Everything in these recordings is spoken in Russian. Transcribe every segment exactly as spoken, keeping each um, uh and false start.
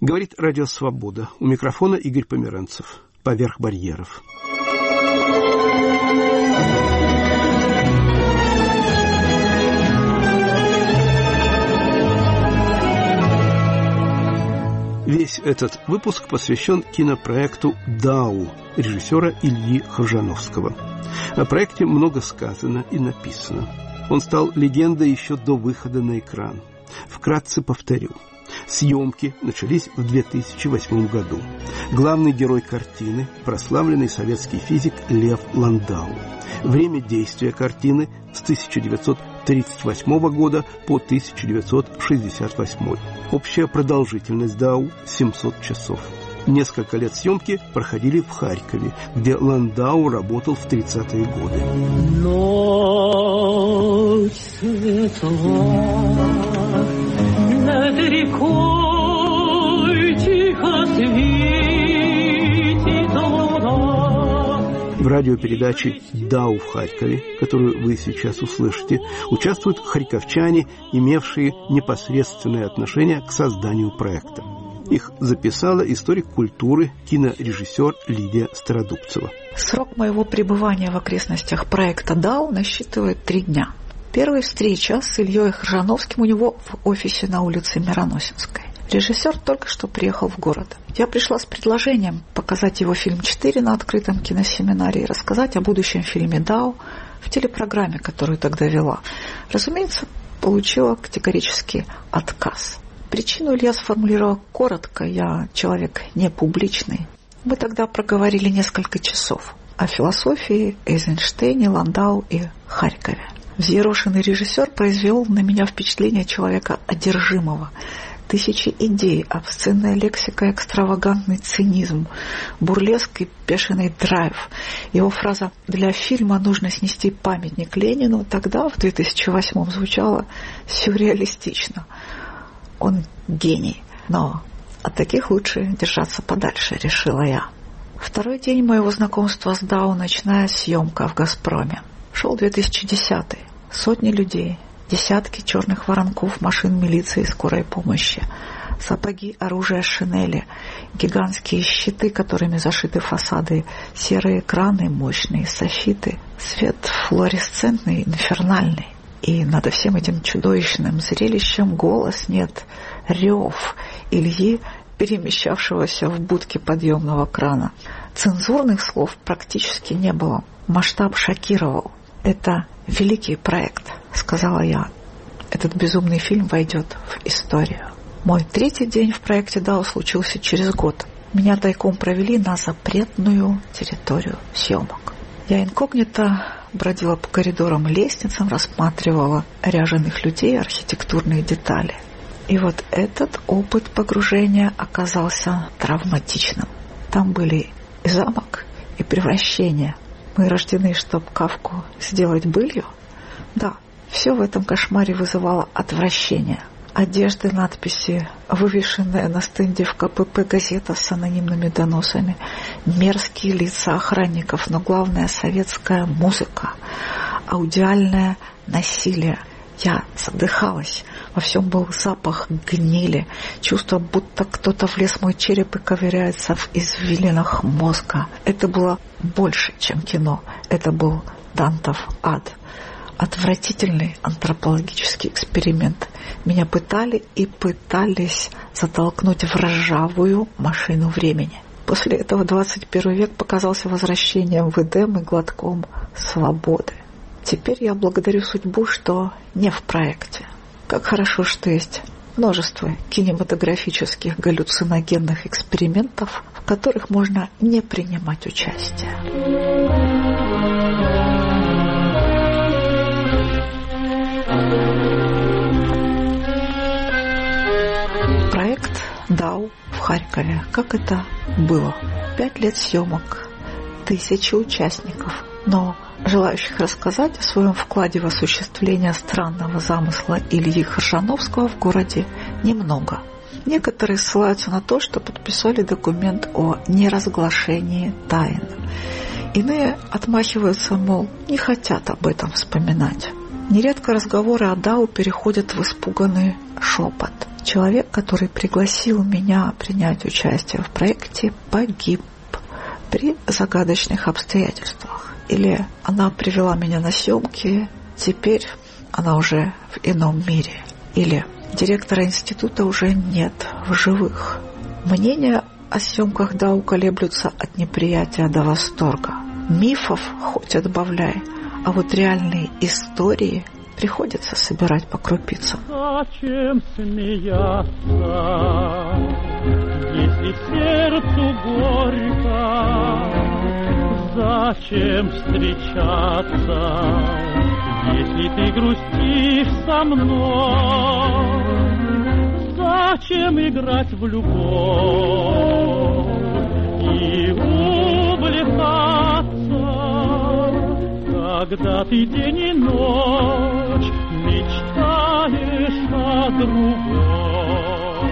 Говорит Радио Свобода. У микрофона Игорь Померанцев. Поверх барьеров. Весь этот выпуск посвящен кинопроекту «Дау» режиссера Ильи Хржановского. О проекте много сказано и написано. Он стал легендой еще до выхода на экран. Вкратце повторю. Съемки начались в две тысячи восьмом году. Главный герой картины – прославленный советский физик Лев Ландау. Время действия картины с тысяча девятьсот тридцать восьмого года по тысяча девятьсот шестьдесят восьмой. Общая продолжительность Дау – семьсот часов. Несколько лет съемки проходили в Харькове, где Ландау работал в тридцатые годы. Ночь светла над рекой тихо светит луна. В радиопередаче «Дау в Харькове», которую вы сейчас услышите, участвуют харьковчане, имевшие непосредственное отношение к созданию проекта. Их записала историк культуры, кинорежиссер Лидия Стародубцева. Срок моего пребывания в окрестностях проекта «Дау» насчитывает три дня. Первая встреча с Ильей Хржановским у него в офисе на улице Мироносинской. Режиссер только что приехал в город. Я пришла с предложением показать его фильм «четыре» на открытом киносеминаре и рассказать о будущем фильме «Дау» в телепрограмме, которую тогда вела. Разумеется, получила категорический отказ. Причину Илья сформулировал коротко, я человек не публичный. Мы тогда проговорили несколько часов о философии, Эйзенштейне, Ландау и Харькове. Взъерошенный режиссер произвел на меня впечатление человека одержимого. Тысячи идей, обсценная лексика, экстравагантный цинизм, бурлеск и бешеный драйв. Его фраза «для фильма нужно снести памятник Ленину» тогда, в две тысячи восьмом, звучала сюрреалистично. Он гений, но от таких лучше держаться подальше, решила я. Второй день моего знакомства с Дау, ночная съемка в «Газпроме». Шел две тысячи десятый. Сотни людей, десятки черных воронков, машин милиции и скорой помощи, сапоги, оружие, шинели, гигантские щиты, которыми зашиты фасады, серые экраны, мощные софиты, свет флуоресцентный, инфернальный. И над всем этим чудовищным зрелищем голос, нет, рев Ильи, перемещавшегося в будке подъемного крана. Цензурных слов практически не было. Масштаб шокировал. «Это великий проект», — сказала я. «Этот безумный фильм войдет в историю». Мой третий день в проекте «Дау» случился через год. Меня тайком провели на запретную территорию съемок. Я инкогнито бродила по коридорам и лестницам, рассматривала ряженых людей, архитектурные детали. И вот этот опыт погружения оказался травматичным. Там были и замок, и превращение. Мы рождены, чтоб Кафку сделать былью? Да, все в этом кошмаре вызывало отвращение. Одежды, надписи, вывешенная на стенде в ка пэ пэ газета с анонимными доносами, мерзкие лица охранников, но главное — советская музыка, аудиальное насилие. Я задыхалась, во всем был запах гнили, чувство, будто кто-то влез в мой череп и ковыряется в извилинах мозга. Это было больше, чем кино, это был Дантов ад. Отвратительный антропологический эксперимент. Меня пытали и пытались затолкнуть в ржавую машину времени. После этого двадцать первый век показался возвращением в Эдем и глотком свободы. Теперь я благодарю судьбу, что не в проекте. Как хорошо, что есть множество кинематографических галлюциногенных экспериментов, в которых можно не принимать участие. Проект «Дау» в Харькове. Как это было? Пять лет съемок, тысячи участников, но желающих рассказать о своем вкладе в осуществление странного замысла Ильи Хржановского в городе немного. Некоторые ссылаются на то, что подписали документ о неразглашении тайн. Иные отмахиваются, мол, не хотят об этом вспоминать. Нередко разговоры о Дау переходят в испуганный шепот. Человек, который пригласил меня принять участие в проекте, погиб при загадочных обстоятельствах. Или она привела меня на съемки, теперь она уже в ином мире. Или директора института уже нет в живых. Мнения о съемках Дау колеблются от неприятия до восторга. Мифов хоть отбавляй, а вот реальные истории приходится собирать по крупицам. Зачем смеяться, если сердцу горько? Зачем встречаться, если ты грустишь со мной? Зачем играть в любовь и увлекаться, когда ты день и ночь мечтаешь о другом?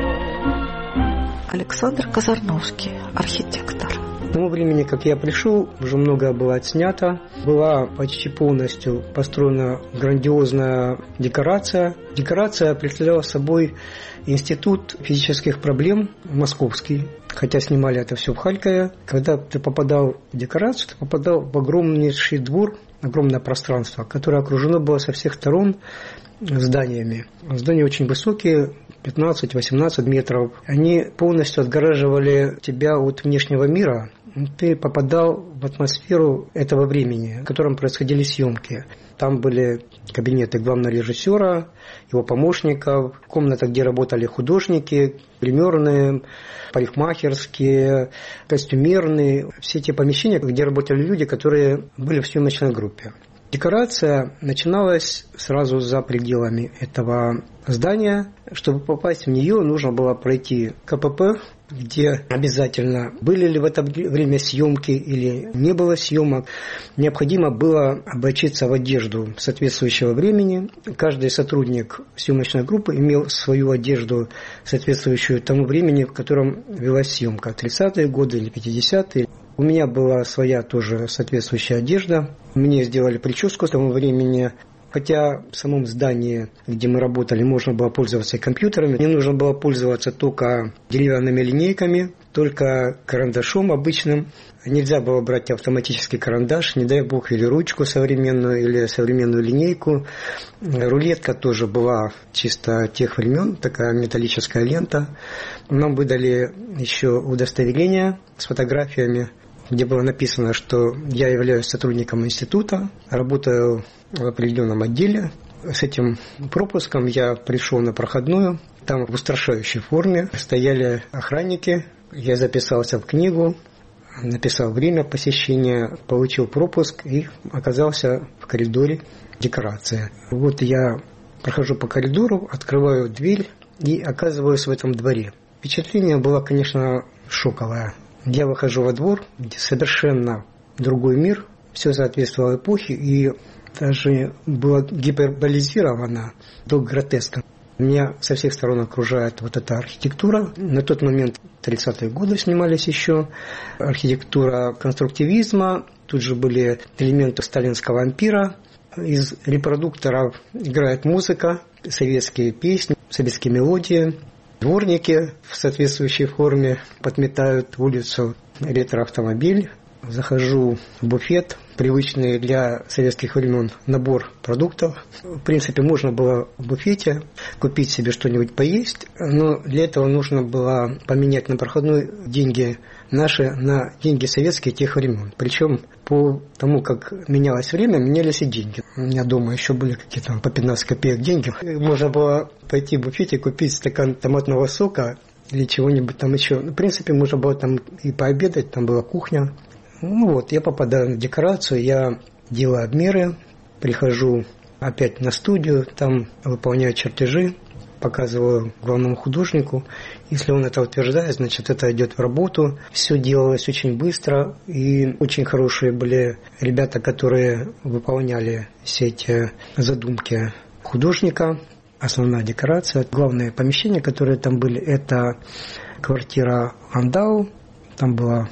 Александр Казарновский, архитектор. К тому времени, как я пришел, уже многое было отснято. Была почти полностью построена грандиозная декорация. Декорация представляла собой институт физических проблем московский. Хотя снимали это все в Харькове. Когда ты попадал в декорацию, ты попадал в огромнейший двор, огромное пространство, которое окружено было со всех сторон зданиями. Здания очень высокие, пятнадцать-восемнадцать метров. Они полностью отгораживали тебя от внешнего мира. Ты попадал в атмосферу этого времени, в котором происходили съемки. Там были кабинеты главного режиссера, его помощников, комната, где работали художники, гримерные, парикмахерские, костюмерные. Все те помещения, где работали люди, которые были в съемочной группе. Декорация начиналась сразу за пределами этого здания. Чтобы попасть в нее, нужно было пройти КПП, где обязательно были ли в это время съемки или не было съемок. Необходимо было облачиться в одежду соответствующего времени. Каждый сотрудник съемочной группы имел свою одежду, соответствующую тому времени, в котором велась съемка. тридцатые годы или пятидесятые. У меня была своя тоже соответствующая одежда. Мне сделали прическу с того времени. Хотя в самом здании, где мы работали, можно было пользоваться компьютерами. Не нужно было пользоваться только деревянными линейками, только карандашом обычным. Нельзя было брать автоматический карандаш, не дай бог, или ручку современную, или современную линейку. Рулетка тоже была чисто тех времен, такая металлическая лента. Нам выдали еще удостоверение с фотографиями, где было написано, что я являюсь сотрудником института, работаю в определенном отделе. С этим пропуском я пришел на проходную. Там в устрашающей форме стояли охранники. Я записался в книгу, написал время посещения, получил пропуск и оказался в коридоре декорации. Вот я прохожу по коридору, открываю дверь и оказываюсь в этом дворе. Впечатление было, конечно, шоковое. Я выхожу во двор, где совершенно другой мир, все соответствовало эпохе и даже было гиперболизировано до гротеска. Меня со всех сторон окружает вот эта архитектура. На тот момент тридцатые годы снимались еще. Архитектура конструктивизма. Тут же были элементы сталинского ампира. Из репродукторов играет музыка, советские песни, советские мелодии. Дворники в соответствующей форме подметают улицу, ретроавтомобиль. Захожу в буфет, привычный для советских времен набор продуктов. В принципе, можно было в буфете купить себе что-нибудь поесть, но для этого нужно было поменять на проходной деньги наши на деньги советские тех времен. Причем по тому, как менялось время, менялись и деньги. У меня дома еще были какие-то по пятнадцать копеек деньги. Можно было пойти в буфете купить стакан томатного сока или чего-нибудь там еще. В принципе, можно было там и пообедать, там была кухня. Ну вот, я попадаю на декорацию, я делаю обмеры, прихожу опять на студию, там выполняю чертежи, показываю главному художнику. Если он это утверждает, значит, это идет в работу. Все делалось очень быстро, и очень хорошие были ребята, которые выполняли все эти задумки художника. Основная декорация, главные помещения, которые там были, это квартира Андау, там было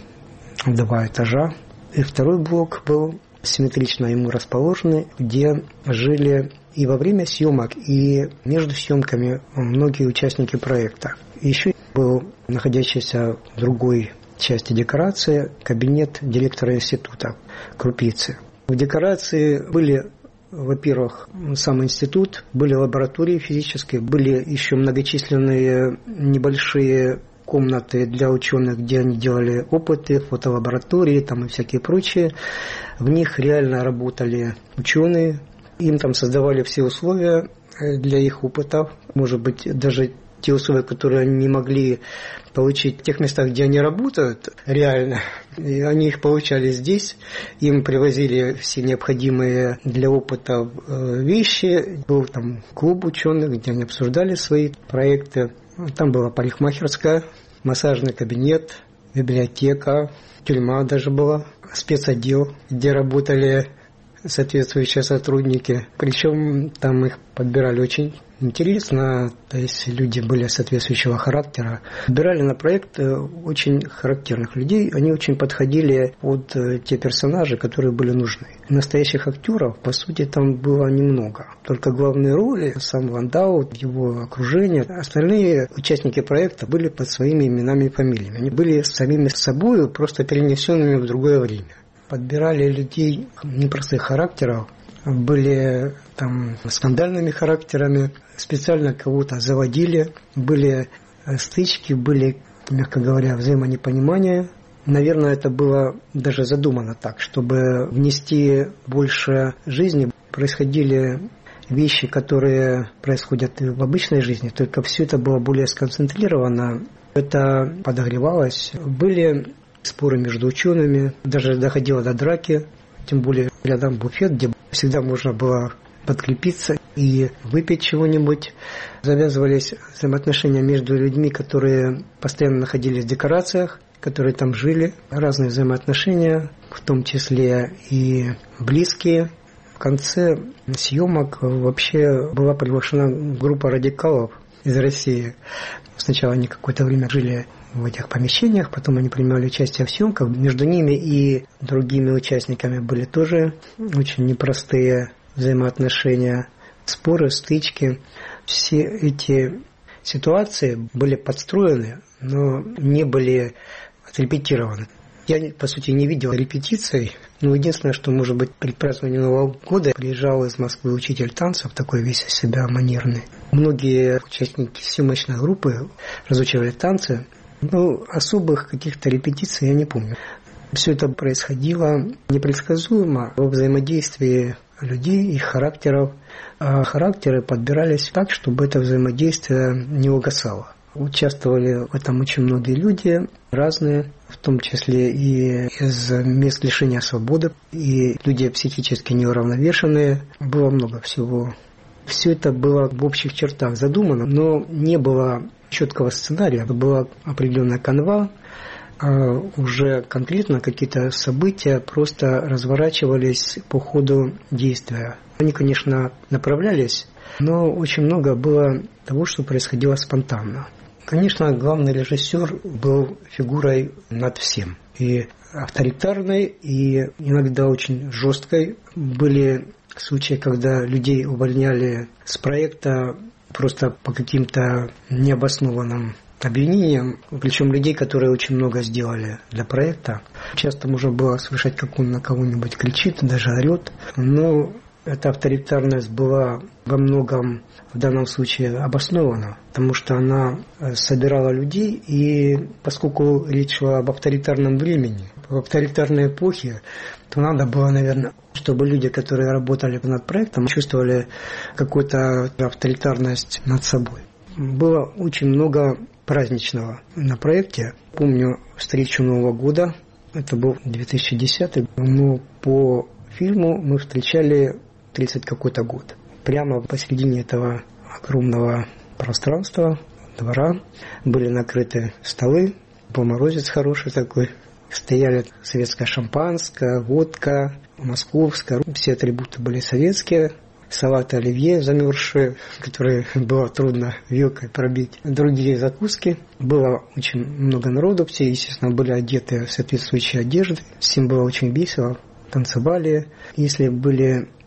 два этажа. И второй блок был симметрично ему расположенный, где жили и во время съемок, и между съемками многие участники проекта. Еще был находящийся в другой части декорации кабинет директора института Крупицы. В декорации были, во-первых, сам институт, были лаборатории физические, были еще многочисленные небольшие комнаты для ученых, где они делали опыты, фотолаборатории там и всякие прочие. В них реально работали ученые, им там создавали все условия для их опытов, может быть, даже те условия, которые они не могли получить в тех местах, где они работают, реально. И они их получали здесь, им привозили все необходимые для опыта вещи. Был там клуб ученых, где они обсуждали свои проекты. Там была парикмахерская, массажный кабинет, библиотека, тюрьма даже была, спецотдел, где работали соответствующие сотрудники. Причем там их подбирали очень интересно, то есть люди были соответствующего характера. Подбирали на проект очень характерных людей, они очень подходили под те персонажи, которые были нужны. Настоящих актеров, по сути, там было немного. Только главные роли, сам Ландау, его окружение, остальные участники проекта были под своими именами и фамилиями. Они были самими собой, просто перенесенными в другое время. Подбирали людей непростых характеров, были там скандальными характерами, специально кого-то заводили, были стычки, были, мягко говоря, взаимонепонимания. Наверное, это было даже задумано так, чтобы внести больше жизни. Происходили вещи, которые происходят и в обычной жизни, только все это было более сконцентрировано, это подогревалось. Были споры между учеными, даже доходило до драки, тем более рядом буфет, где всегда можно было подкрепиться и выпить чего-нибудь. Завязывались взаимоотношения между людьми, которые постоянно находились в декорациях, которые там жили. Разные взаимоотношения, в том числе и близкие. В конце съемок вообще была приглашена группа радикалов из России. Сначала они какое-то время жили в этих помещениях, потом они принимали участие в съемках. Между ними и другими участниками были тоже очень непростые взаимоотношения, споры, стычки. Все эти ситуации были подстроены, но не были отрепетированы. Я, по сути, не видел репетиций, но единственное, что, может быть, при праздновании Нового года приезжал из Москвы учитель танцев, такой весь из себя манерный. Многие участники съемочной группы разучивали танцы, но особых каких-то репетиций я не помню. Все это происходило непредсказуемо во взаимодействии людей, их характеров. А характеры подбирались так, чтобы это взаимодействие не угасало. Участвовали в этом очень многие люди, разные, в том числе и из мест лишения свободы, и люди психически неуравновешенные. Было много всего. Все это было в общих чертах задумано, но не было четкого сценария. Была определенная канва, а уже конкретно какие-то события просто разворачивались по ходу действия. Они, конечно, направлялись, но очень много было того, что происходило спонтанно. Конечно, главный режиссер был фигурой над всем. И авторитарной, и иногда очень жесткой. Были случаи, когда людей увольняли с проекта просто по каким-то необоснованным обвинениям, причем людей, которые очень много сделали для проекта. Часто можно было слышать, как он на кого-нибудь кричит, даже орет. Но эта авторитарность была во многом в данном случае обоснована, потому что она собирала людей, и поскольку речь шла об авторитарном времени, в авторитарной эпохе, то надо было, наверное, чтобы люди, которые работали над проектом, чувствовали какую-то авторитарность над собой. Было очень много праздничного на проекте. Помню встречу Нового года, это был две тысячи десятый, но по фильму мы встречали тридцать какой-то год. Прямо посередине этого огромного пространства, двора, были накрыты столы, был морозец хороший такой, стояли советское шампанское, водка, московская, все атрибуты были советские, салаты оливье замерзшие, которые было трудно вилкой пробить, другие закуски. Было очень много народу, все, естественно, были одеты в соответствующие одежды, всем было очень весело, танцевали. Если были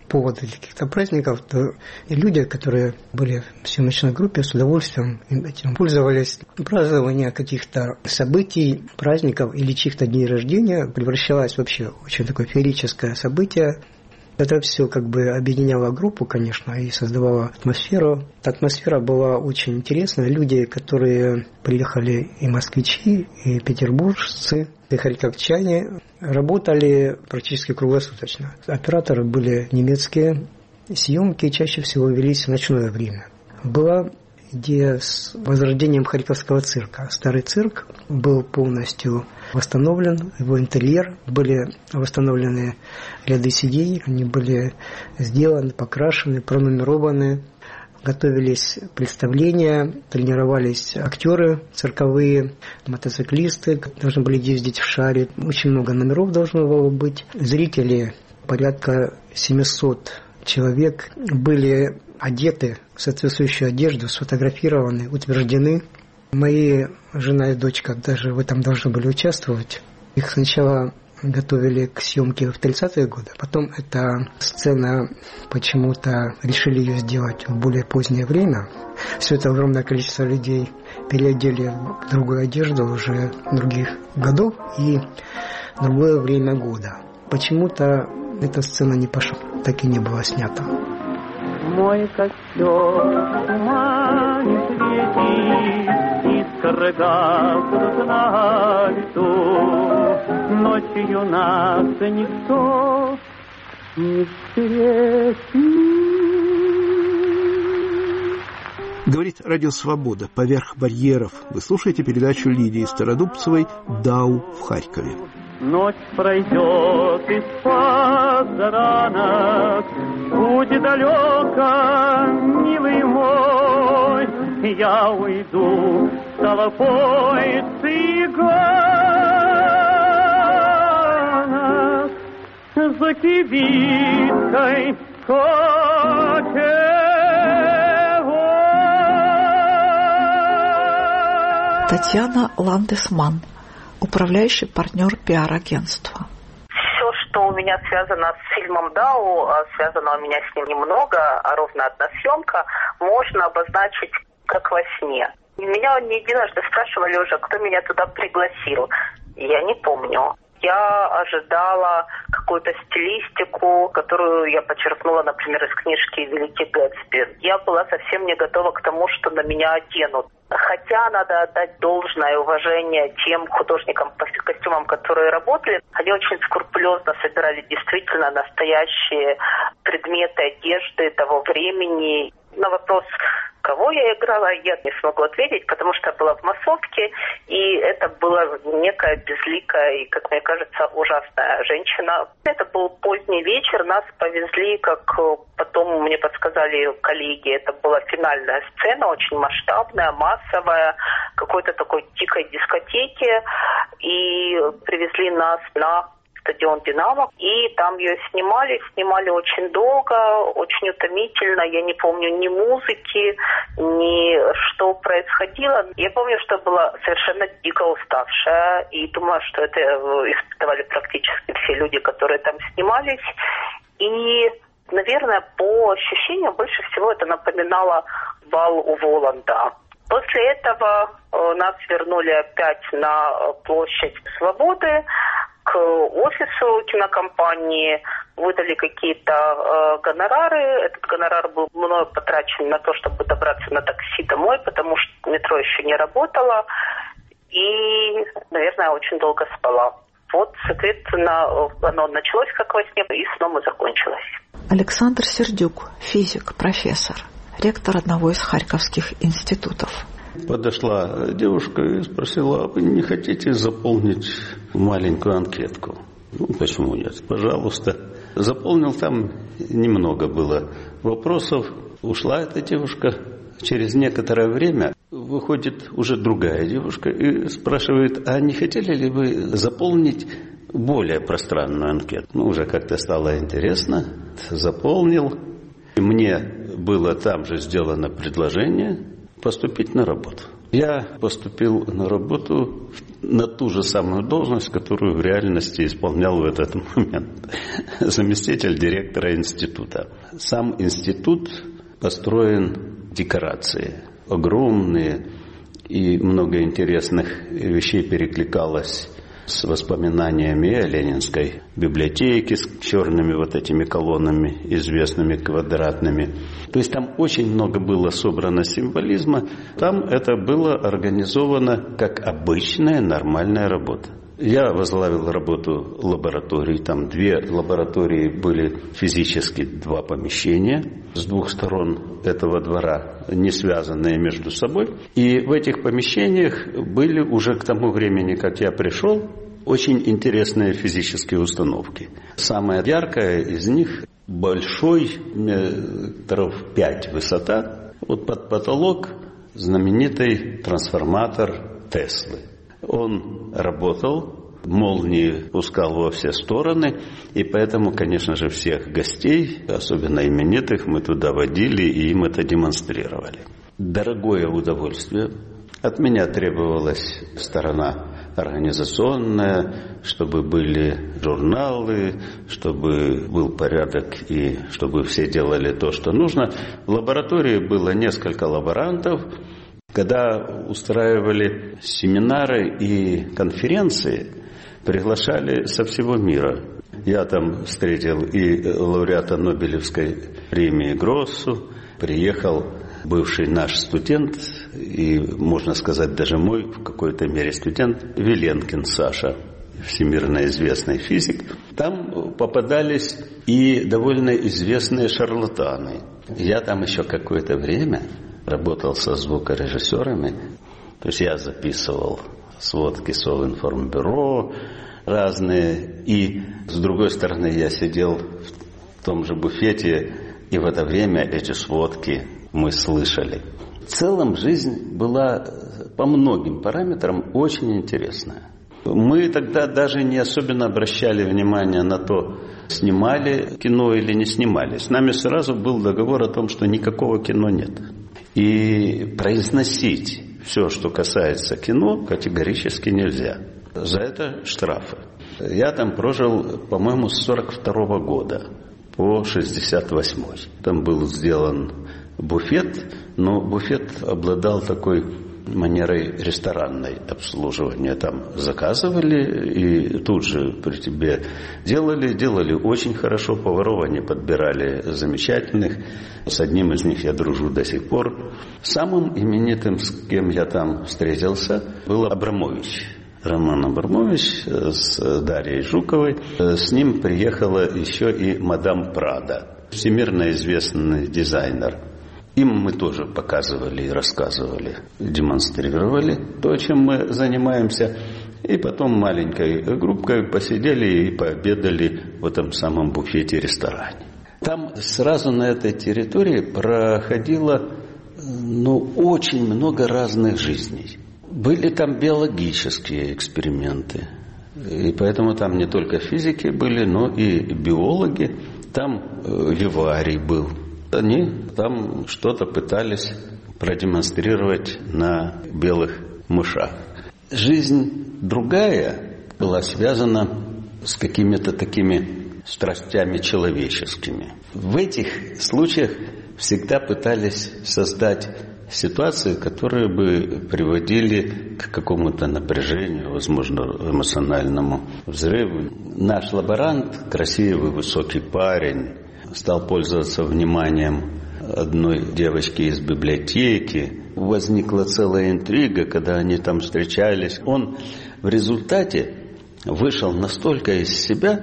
поводы для каких-то праздников, то и люди, которые были в съемочной группе, с удовольствием этим пользовались. Празднование каких-то событий, праздников или чьих-то дней рождения превращалось вообще в очень такое феерическое событие. Это все как бы объединяло группу, конечно, и создавало атмосферу. Эта атмосфера была очень интересная. Люди, которые приехали, и москвичи, и петербуржцы, и харьковчане, работали практически круглосуточно. Операторы были немецкие. Съемки чаще всего велись в ночное время. Была идея с возрождением Харьковского цирка. Старый цирк был полностью восстановлен, его интерьер, были восстановлены ряды сидений, они были сделаны, покрашены, пронумерованы, готовились представления, тренировались актеры цирковые, мотоциклисты должны были ездить в шаре, очень много номеров должно было быть. Зрители, порядка семьсот человек, были одеты в соответствующую одежду, сфотографированы, утверждены. Мои жена и дочка даже в этом должны были участвовать. Их сначала готовили к съемке в тридцатые годы, потом эта сцена почему-то решили ее сделать в более позднее время. Все это огромное количество людей переодели в другую одежду уже других годов и другое время года. Почему-то эта сцена не пошла, так и не была снята. Мой костер тумане светит, искры гаснут на лету. Ночью нас никто не встретит. Говорит Радио Свобода. Поверх барьеров. Вы слушаете передачу Лидии Стародубцевой «Дау в Харькове». Ночь пройдет из-под заранок, путь далеко, милый мой, я уйду с толпой цыганок, за кибиткой котелок. Татьяна Ландесман, управляющий партнер пиар-агентства. Все, что у меня связано с фильмом «Дау», связано у меня с ним немного, а ровно одна съемка, можно обозначить как во сне. Меня не единожды спрашивали уже, кто меня туда пригласил. Я не помню. Я ожидала какую-то стилистику, которую я подчеркнула, например, из книжки «Великий Гэтсби». Я была совсем не готова к тому, что на меня оденут. Хотя надо отдать должное уважение тем художникам по костюмам, которые работали. Они очень скрупулезно собирали действительно настоящие предметы одежды того времени. На вопрос, кого я играла, я не смогу ответить, потому что я была в массовке, и это была некая безликая и, как мне кажется, ужасная женщина. Это был поздний вечер, нас повезли, как потом мне подсказали коллеги, это была финальная сцена, очень масштабная, массовая, какой-то такой дикой дискотеки, и привезли нас на стадион «Динамо», и там ее снимали, снимали очень долго, очень утомительно, я не помню ни музыки, ни что происходило. Я помню, что была совершенно дико уставшая, и думаю, что это испытывали практически все люди, которые там снимались, и, наверное, по ощущениям больше всего это напоминало бал у Воланда. После этого нас вернули опять на площадь Свободы, к офису кинокомпании, выдали какие-то э, гонорары. Этот гонорар был мною потрачен на то, чтобы добраться на такси домой, потому что метро еще не работало. И, наверное, очень долго спала. Вот, соответственно, оно началось как во сне, и снова закончилось. Александр Сердюк, физик, профессор, ректор одного из харьковских институтов. Подошла девушка и спросила: а вы не хотите заполнить маленькую анкетку? Ну, почему нет? Пожалуйста. Заполнил, там немного было вопросов. Ушла эта девушка. Через некоторое время выходит уже другая девушка и спрашивает: а не хотели ли вы заполнить более пространную анкету? Ну, уже как-то стало интересно. Заполнил. Мне было там же сделано предложение поступить на работу. Я поступил на работу на ту же самую должность, которую в реальности исполнял в этот момент. Заместитель директора института. Сам институт построен декорации. Огромные, и много интересных вещей перекликалось с воспоминаниями о Ленинской библиотеке с черными вот этими колоннами, известными квадратными. То есть там очень много было собрано символизма. Там это было организовано как обычная нормальная работа. Я возглавил работу лабораторий. Там две лаборатории были физически, два помещения с двух сторон этого двора, не связанные между собой. И в этих помещениях были уже к тому времени, как я пришел, очень интересные физические установки. Самая яркая из них большой, метров пять высота, вот под потолок знаменитый трансформатор Теслы. Он работал, молнии пускал во все стороны, и поэтому, конечно же, всех гостей, особенно именитых, мы туда водили и им это демонстрировали. Дорогое удовольствие. От меня требовалась сторона организационная, чтобы были журналы, чтобы был порядок и чтобы все делали то, что нужно. В лаборатории было несколько лаборантов. Когда устраивали семинары и конференции, приглашали со всего мира. Я там встретил и лауреата Нобелевской премии Гроссу, приехал бывший наш студент, и, можно сказать, даже мой в какой-то мере студент, Виленкин Саша, всемирно известный физик. Там попадались и довольно известные шарлатаны. Я там еще какое-то время работал со звукорежиссерами, то есть я записывал сводки Совинформбюро разные, и с другой стороны я сидел в том же буфете, и в это время эти сводки мы слышали. В целом жизнь была по многим параметрам очень интересная. Мы тогда даже не особенно обращали внимание на то, снимали кино или не снимали. С нами сразу был договор о том, что никакого кино нет. И произносить все, что касается кино, категорически нельзя. За это штрафы. Я там прожил, по-моему, с сорок второго года по шестьдесят восьмой. Там был сделан буфет, но буфет обладал такой манерой ресторанной обслуживания. Там заказывали и тут же при тебе делали. Делали очень хорошо. Поваров они подбирали замечательных. С одним из них я дружу до сих пор. Самым именитым, с кем я там встретился, был Абрамович. Роман Абрамович с Дарьей Жуковой. С ним приехала еще и мадам Прадо, всемирно известный дизайнер. Им мы тоже показывали и рассказывали, демонстрировали то, чем мы занимаемся. И потом маленькой группкой посидели и пообедали в этом самом буфете-ресторане. Там сразу на этой территории проходило ну, очень много разных жизней. Были там биологические эксперименты. И поэтому там не только физики были, но и биологи. Там виварий был. Они там что-то пытались продемонстрировать на белых мышах. Жизнь другая была связана с какими-то такими страстями человеческими. В этих случаях всегда пытались создать ситуации, которые бы приводили к какому-то напряжению, возможно, эмоциональному взрыву. Наш лаборант, красивый, высокий парень, стал пользоваться вниманием одной девочки из библиотеки. Возникла целая интрига, когда они там встречались. Он в результате вышел настолько из себя,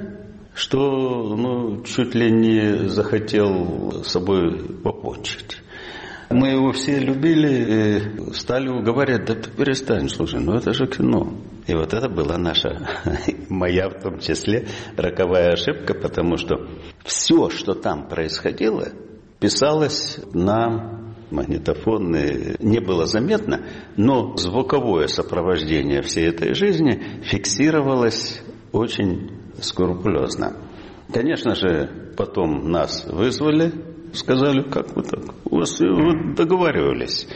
что ну, чуть ли не захотел с собой покончить. Мы его все любили, стали уговаривать, да ты перестань, слушай, ну это же кино. И вот это была наша, моя в том числе, роковая ошибка, потому что все, что там происходило, писалось на магнитофон, не было заметно, но звуковое сопровождение всей этой жизни фиксировалось очень скрупулезно. Конечно же, потом нас вызвали, сказали, как вы так, у вас вы договаривались.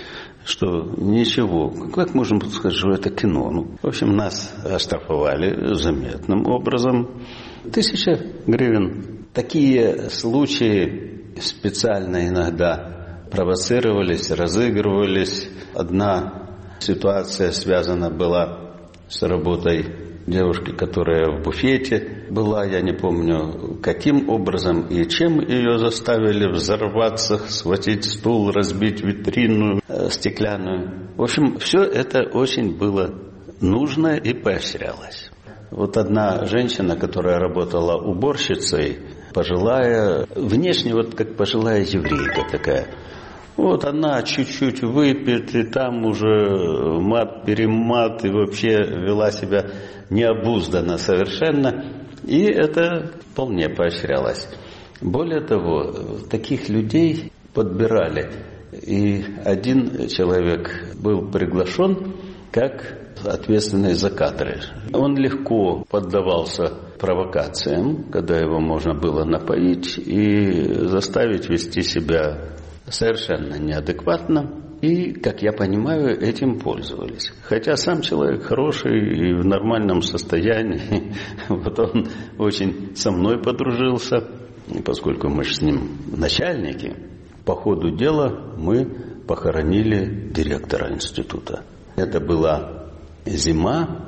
что ничего, как можем сказать, что это кино? Ну, в общем, нас оштрафовали заметным образом. Тысяча гривен. Такие случаи специально иногда провоцировались, разыгрывались. Одна ситуация связана была с работой девушки, которая в буфете была, я не помню, каким образом и чем ее заставили взорваться, схватить стул, разбить витрину э, стеклянную. В общем, все это очень было нужно и поощрялось. Вот одна женщина, которая работала уборщицей, пожилая, внешне вот как пожилая еврейка такая. Вот она чуть-чуть выпьет, и там уже мат-перемат, и вообще вела себя необузданно совершенно. И это вполне поощрялось. Более того, таких людей подбирали. И один человек был приглашен как ответственный за кадры. Он легко поддавался провокациям, когда его можно было напоить и заставить вести себя совершенно неадекватно. И, как я понимаю, этим пользовались. Хотя сам человек хороший и в нормальном состоянии. Вот он очень со мной подружился, поскольку мы же с ним начальники. По ходу дела мы похоронили директора института. Это была зима,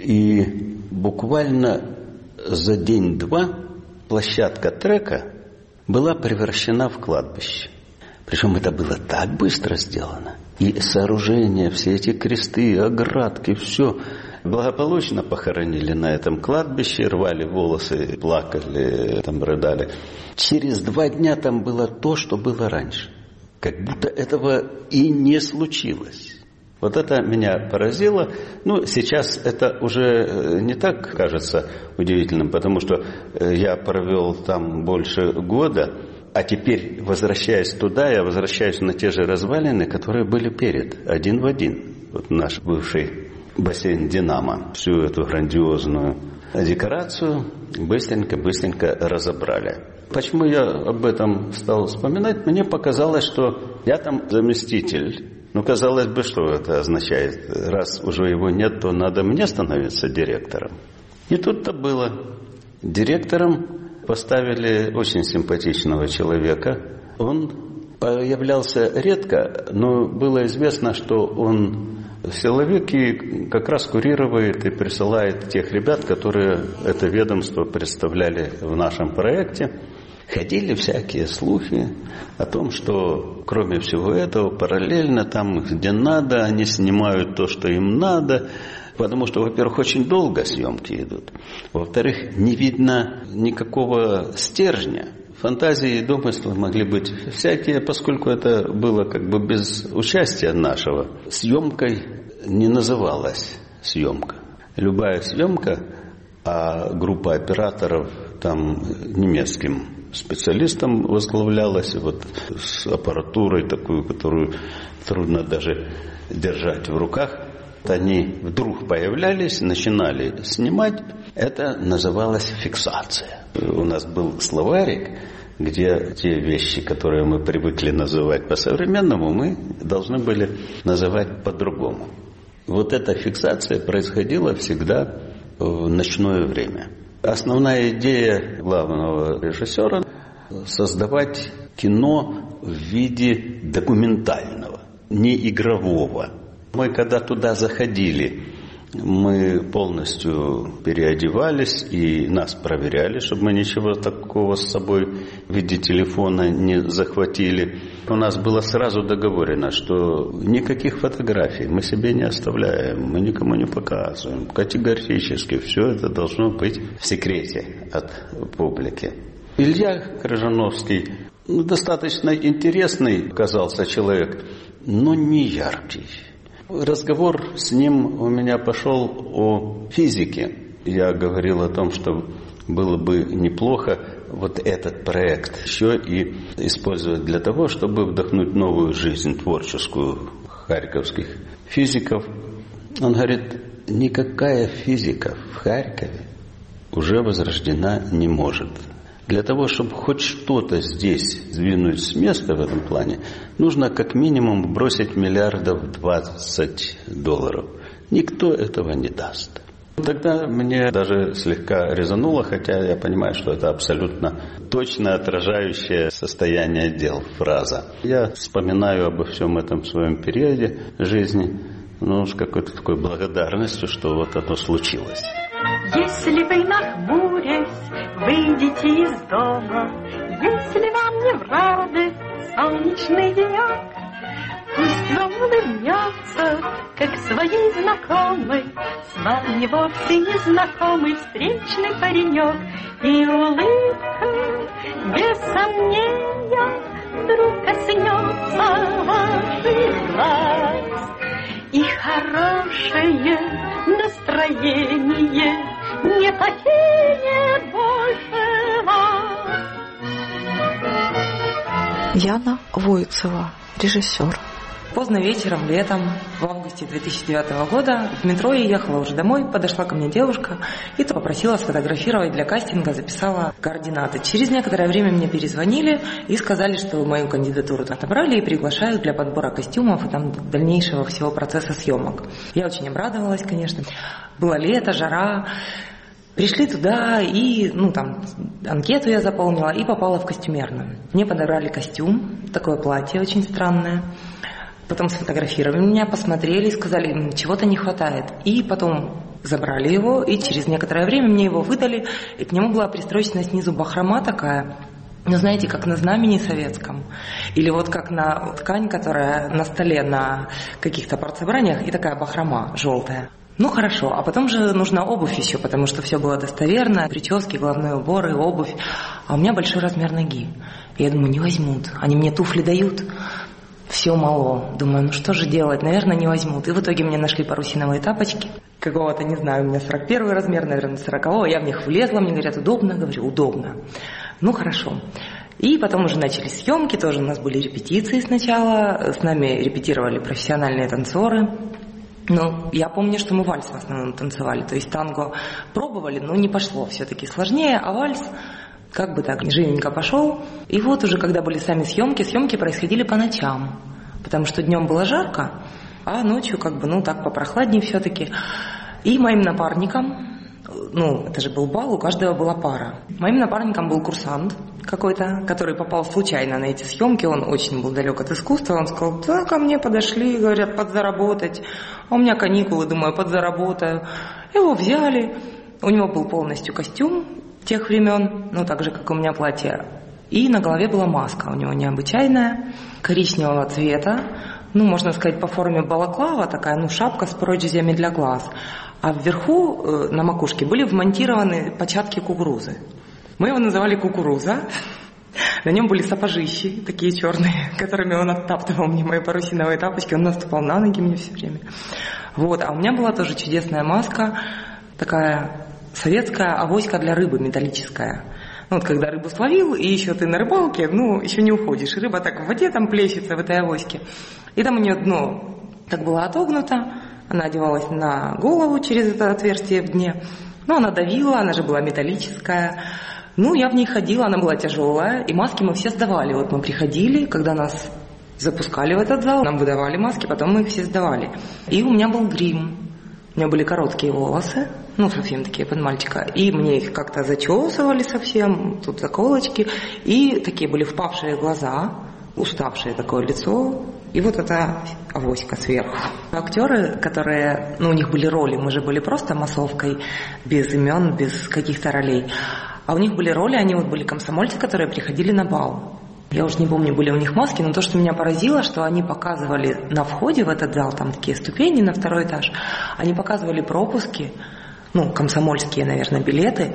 и буквально за день-два площадка трека была превращена в кладбище. Причем это было так быстро сделано. И сооружения, все эти кресты, оградки, все благополучно похоронили на этом кладбище, рвали волосы, плакали, там рыдали. Через два дня там было то, что было раньше. Как будто этого и не случилось. Вот это меня поразило. Ну, сейчас это уже не так кажется удивительным, потому что я провел там больше года. А теперь, возвращаясь туда, я возвращаюсь на те же развалины, которые были перед, один в один. Вот наш бывший бассейн «Динамо». Всю эту грандиозную декорацию быстренько-быстренько разобрали. Почему я об этом стал вспоминать? Мне показалось, что я там заместитель. Ну, казалось бы, что это означает? Раз уже его нет, то надо мне становиться директором. И тут-то было. Директором поставили очень симпатичного человека. Он появлялся редко, но было известно, что он силовик и как раз курирует и присылает тех ребят, которые это ведомство представляли в нашем проекте. Ходили всякие слухи о том, что кроме всего этого параллельно там, где надо, они снимают то, что им надо. Потому что, во-первых, очень долго съемки идут. Во-вторых, не видно никакого стержня. Фантазии и домыслы могли быть всякие, поскольку это было как бы без участия нашего. Съемкой не называлась съемка. Любая съемка, а группа операторов там немецким специалистом возглавлялась, вот с аппаратурой такую, которую трудно даже держать в руках. Они вдруг появлялись, начинали снимать. Это называлось фиксация. У нас был словарик, где те вещи, которые мы привыкли называть по-современному, мы должны были называть по-другому. Вот эта фиксация происходила всегда в ночное время. Основная идея главного режиссера – создавать кино в виде документального, не игрового. Мы, когда туда заходили, мы полностью переодевались и нас проверяли, чтобы мы ничего такого с собой в виде телефона не захватили. У нас было сразу договорено, что никаких фотографий мы себе не оставляем, мы никому не показываем. Категорически все это должно быть в секрете от публики. Илья Крыжановский достаточно интересный оказался человек, но не яркий. Разговор с ним у меня пошел о физике. Я говорил о том, что было бы неплохо вот этот проект еще и использовать для того, чтобы вдохнуть новую жизнь творческую харьковских физиков. Он говорит, никакая физика в Харькове уже возрождена не может. Для того, чтобы хоть что-то здесь сдвинуть с места в этом плане, нужно как минимум бросить миллиардов двадцать долларов. Никто этого не даст. Тогда мне даже слегка резануло, хотя я понимаю, что это абсолютно точно отражающее состояние дел фраза. Я вспоминаю обо всем этом в своем периоде жизни, ну, с какой-то такой благодарностью, что вот это случилось. Если вы, нахмурясь, выйдете из дома, если вам не в радость солнечный денек, пусть вам улыбнется, как своей знакомой, с вами вовсе незнакомый встречный паренек. И улыбка, без сомнения, вдруг коснется ваших глаз. И хорошее настроение не покинет больше вас. Яна Войцева, режиссер. Поздно вечером, летом, в августе две тысячи девятого года в метро я ехала уже домой, подошла ко мне девушка и то попросила сфотографировать для кастинга, записала координаты. Через некоторое время мне перезвонили и сказали, что мою кандидатуру отобрали и приглашают для подбора костюмов и там дальнейшего всего процесса съемок. Я очень обрадовалась, конечно. Было лето, жара. Пришли туда, и, ну, там, анкету я заполнила и попала в костюмерную. Мне подобрали костюм, такое платье очень странное. Потом сфотографировали меня, посмотрели, сказали, чего-то не хватает. И потом забрали его, и через некоторое время мне его выдали, и к нему была пристроена снизу бахрома такая, ну, знаете, как на знамени советском. Или вот как на ткань, которая на столе на каких-то партсобраниях, и такая бахрома желтая. Ну, хорошо, а потом же нужна обувь еще, потому что все было достоверно, прически, головной убор и обувь. А у меня большой размер ноги. И я думаю, не возьмут, они мне туфли дают. Все мало. Думаю, ну что же делать? Наверное, не возьмут. И в итоге мне нашли парусиновые тапочки. Какого-то, не знаю, у меня сорок первый размер, наверное, сорокового. Я в них влезла, мне говорят, удобно? Говорю, удобно. Ну, хорошо. И потом уже начались съемки, тоже у нас были репетиции сначала. С нами репетировали профессиональные танцоры. Ну, я помню, что мы вальс в основном танцевали. То есть танго пробовали, но не пошло. Все-таки сложнее, а вальс... Как бы так, живенько пошел. И вот уже, когда были сами съемки, съемки происходили по ночам. Потому что днем было жарко, а ночью как бы, ну так, попрохладнее все-таки. И моим напарником, ну, это же был бал, у каждого была пара. Моим напарником был курсант какой-то, который попал случайно на эти съемки. Он очень был далек от искусства. Он сказал, да, ко мне подошли, говорят, подзаработать. А у меня каникулы, думаю, подзаработаю. Его взяли. У него был полностью костюм тех времен, ну, так же, как у меня платье. И на голове была маска у него необычайная, коричневого цвета, ну, можно сказать, по форме балаклава, такая, ну, шапка с прорезями для глаз. А вверху, э, на макушке, были вмонтированы початки кукурузы. Мы его называли кукуруза. На нем были сапожищи, такие черные, которыми он оттаптывал мне мои парусиновые тапочки. Он наступал на ноги мне все время. Вот, а у меня была тоже чудесная маска, такая... советская авоська для рыбы металлическая. Ну, вот когда рыбу словил, и еще ты на рыбалке, ну, еще не уходишь. И рыба так в воде там плещется в этой авоське. И там у нее дно так было отогнуто, она одевалась на голову через это отверстие в дне. Ну, она давила, она же была металлическая. Ну, я в ней ходила, она была тяжелая, и маски мы все сдавали. Вот мы приходили, когда нас запускали в этот зал, нам выдавали маски, потом мы их все сдавали. И у меня был грим. У меня были короткие волосы, ну, совсем такие под мальчика, и мне их как-то зачесывали совсем, тут заколочки, и такие были впавшие глаза, уставшее такое лицо, и вот эта авоська сверху. Актеры, которые, ну, у них были роли, мы же были просто массовкой, без имен, без каких-то ролей, а у них были роли, они вот были комсомольцы, которые приходили на бал. Я уже не помню, были у них маски, но то, что меня поразило, что они показывали на входе в этот зал, там такие ступени на второй этаж, они показывали пропуски, ну, комсомольские, наверное, билеты,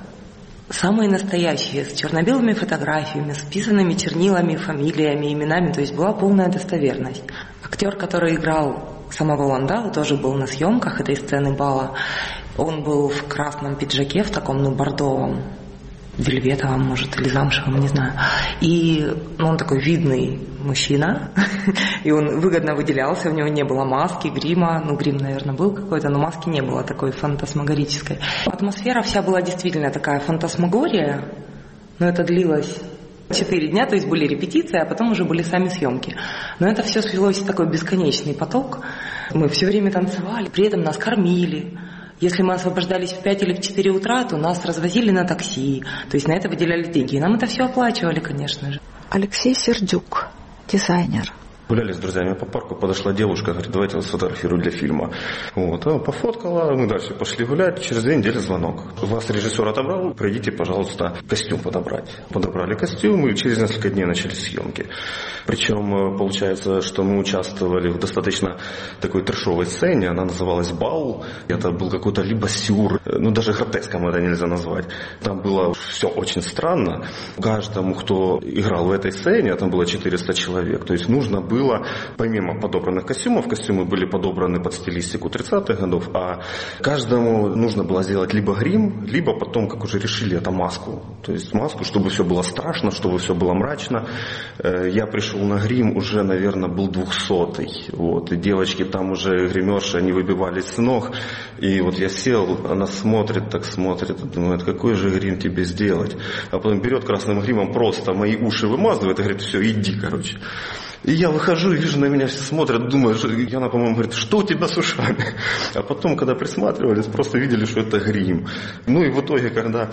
самые настоящие, с черно-белыми фотографиями, с вписанными чернилами, фамилиями, именами, то есть была полная достоверность. Актер, который играл самого Ландау, тоже был на съемках этой сцены бала. Он был в красном пиджаке, в таком, ну, бордовом, вельветовом, может, или замшевом, не знаю. И, ну, он такой видный мужчина, и он выгодно выделялся, у него не было маски, грима, ну, грим, наверное, был какой-то, но маски не было такой фантасмагорической. Атмосфера вся была действительно такая фантасмагория, Но это длилось четыре дня, то есть были репетиции, а потом уже были сами съемки. Но это все слилось в такой бесконечный поток. Мы все время танцевали, при этом нас кормили. Если мы освобождались в пять или в четыре утра, то нас развозили на такси. То есть на это выделяли деньги. И нам это все оплачивали, конечно же. Алексей Сердюк, дизайнер. Гуляли с друзьями по парку, подошла девушка, говорит, давайте вас сфотографирую для фильма. Вот, она пофоткала, мы дальше пошли гулять, через две недели звонок. Вас режиссер отобрал, придите, пожалуйста, костюм подобрать. Подобрали костюм, и через несколько дней начались съемки. Причем получается, что мы участвовали в достаточно такой трэшовой сцене, она называлась «Бал». Это был какой-то либо сюр, ну даже гротеском это нельзя назвать. Там было все очень странно. Каждому, кто играл в этой сцене, там было четыреста человек, то есть нужно было Было, помимо подобранных костюмов, костюмы были подобраны под стилистику тридцатых годов, а каждому нужно было сделать либо грим, либо потом, как уже решили, это маску. То есть маску, чтобы все было страшно, чтобы все было мрачно. Я пришел на грим, уже, наверное, был двухсотый. Вот, и девочки там уже, гримерши, они выбивались с ног. И вот я сел, она смотрит, так смотрит, думает, какой же грим тебе сделать. А потом берет красным гримом, просто мои уши вымазывает и говорит, все, иди, короче. И я выхожу и вижу, на меня все смотрят, думаю, что Яна, по-моему, говорит, что у тебя с ушами? А потом, когда присматривались, просто видели, что это грим. Ну и в итоге, когда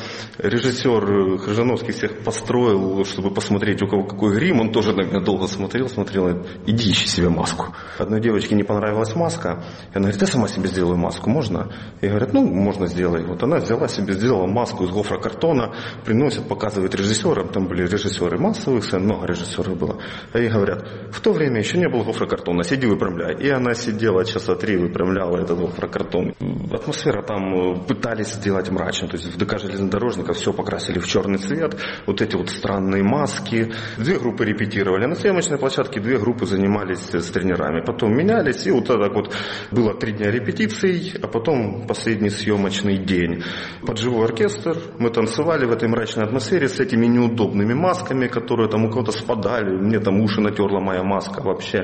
режиссер Крыжановский всех построил, чтобы посмотреть, у кого какой грим, он тоже на меня долго смотрел, смотрел, иди ищи себе маску. Одной девочке не понравилась маска, и она говорит, я сама себе сделаю маску, можно? И говорят, ну, можно сделай. Вот она взяла себе, сделала маску из гофрокартона, приносит, показывает режиссерам, там были режиссеры массовых сцен, много режиссеров было. А ей говорят, в то время еще не было гофрокартона, сиди выпрямляй. И она сидела часа три, выпрямляла этот гофрокартон. Атмосфера там пытались сделать мрачно. То есть в ДК железнодорожников все покрасили в черный цвет. Вот эти вот странные маски. Две группы репетировали. На съемочной площадке две группы занимались с тренерами. Потом менялись. И вот так вот было три дня репетиций, а потом последний съемочный день. Под живой оркестр мы танцевали в этой мрачной атмосфере с этими неудобными масками, которые там у кого-то спадали. Мне там уши натерла моя маска вообще.